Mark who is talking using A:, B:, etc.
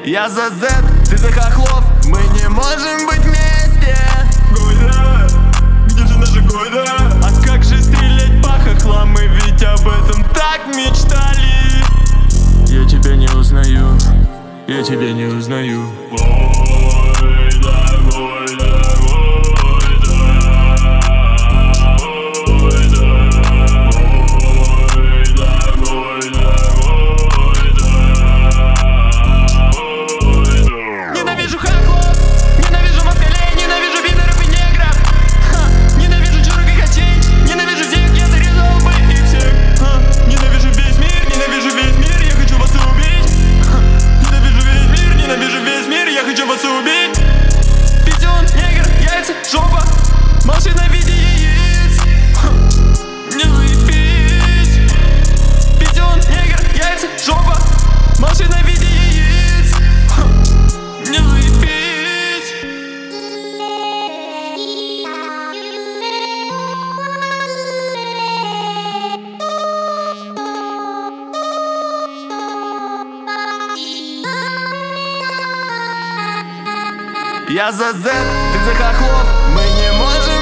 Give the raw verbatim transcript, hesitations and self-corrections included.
A: Я за Z, ты за хохлов, мы не можем быть вместе.
B: Гойда, где же наша Гойда?
A: А как же стрелять по хохлам, мы ведь об этом так мечтали. Я тебя не узнаю, я тебя не узнаю.
B: Гойда, Гойда, Гойда, Гойда, Гойда, Гойда, Гойда.
A: Ненавижу хохлов, ненавижу москалей, ненавижу пидоров и негров. Ха, ненавижу чужих и хотей, ненавижу всех, я зарезал бы их всех. Ха, ненавижу весь мир, ненавижу весь мир, я хочу вас убить. Ха, ненавижу весь мир, ненавижу весь мир, я хочу вас убить. Писюн, негр, яйца, жопа, машина в виде яиц. Ха, не заебись. Писюн, негр, яйца, жопа, машина в виде яиц. Ха, не заебись. Я за Z, ты за хохлов, мы не можем